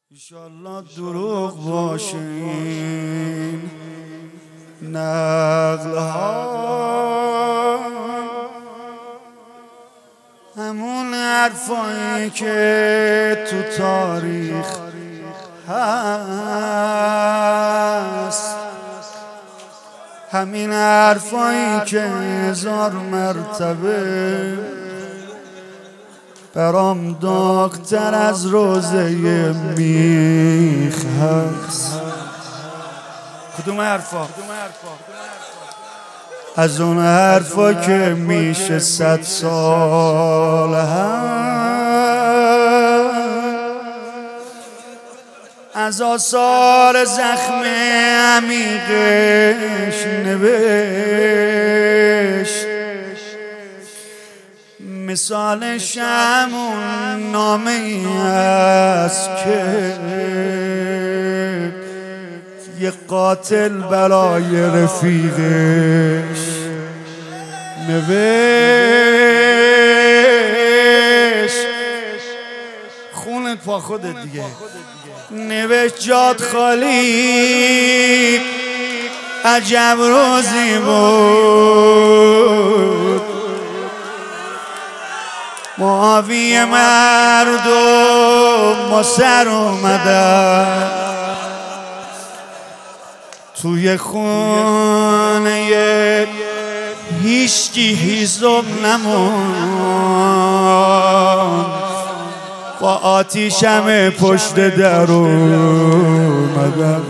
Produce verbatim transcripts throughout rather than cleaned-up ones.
ایشالله دروغ باشه این نقل ها، همون حرفایی که تو تاریخ هست، همین حرفایی که هزار مرتبه برام داغ‌تر از روزه میخ هست. کدوم حرفا؟ از اون حرفا که میشه صد سال هم، از آثار زخم عمیقش نوشت، مثالش همون نامه ای است که یه قاتل برای رفیقش نوشت. خونت پا خودت دیگه. نوشت جاد خالی عجب روزی بود، معاویه مردم ما سر اومدن، توی خونه هیچکی هیزم نمون، با آتیش همه پشت در اومدن.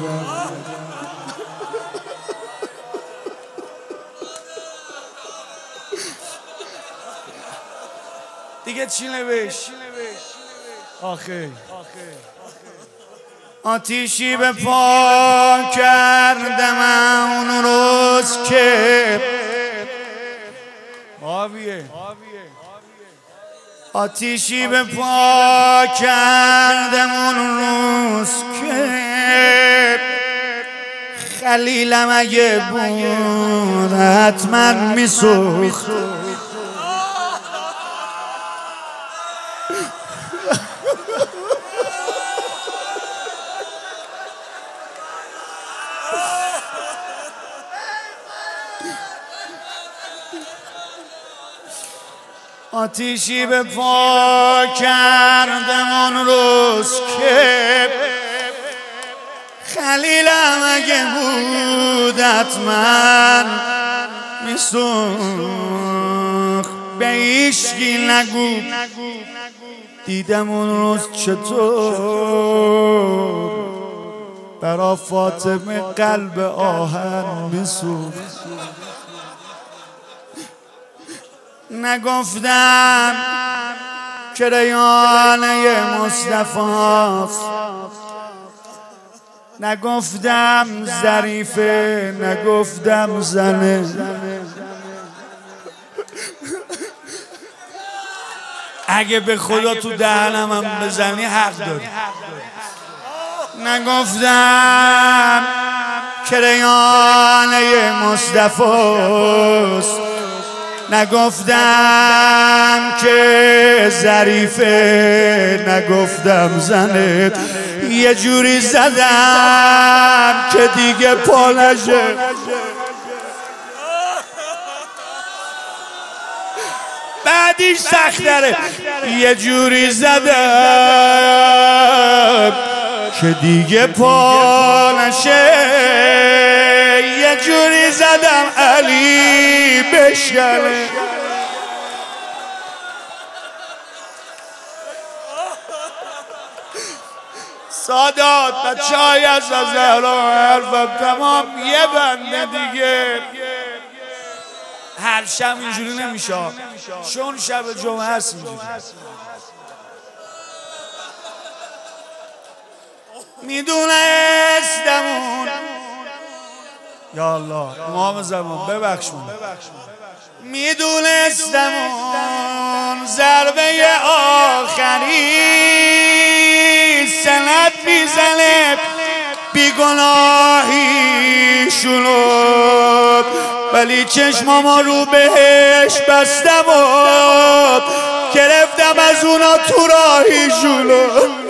دیگه چی نوشت؟ آخه آتیشی به پا کردم اون روز که آبیه، آتیشی به پا کردم اون روز که خلیلم اگه بود حتما میسوخت. آتیشی به پا کردم اون روز که خلیلم اگه بود حتما میسوخت. به هیچکی نگو دیدم اون روز چطور برا فاطمه قلب آهن میسوخت. نگفتم که ریانه مصطفاست، نگفتم ظریفه، نگفتم زنه، اگه به خدا تو دهنم هم بزنی حق داری. نگفتم که ریانه مصطفاست، نگفتم که ظریفه، نگفتم زنه، یه جوری زدم که دیگه پا نشه. بعدیش سخت داره. یه جوری زدم که دیگه پا نشه، یه جوری زدم علی بشکنه. سادات بچه های از زهرا حرفم تمام. یه بنده دیگه هر شب اینجوری نمیشه، چون شب جمعه هست اینجوری. میدونستم اون، یا الله امام زمان ببخش من، میدونستم اون ضربه آخری سند میزنه، بیگناهی شلوت، ولی چشماما رو بهش بستم و گرفتم از اونا تو راهی شلوت.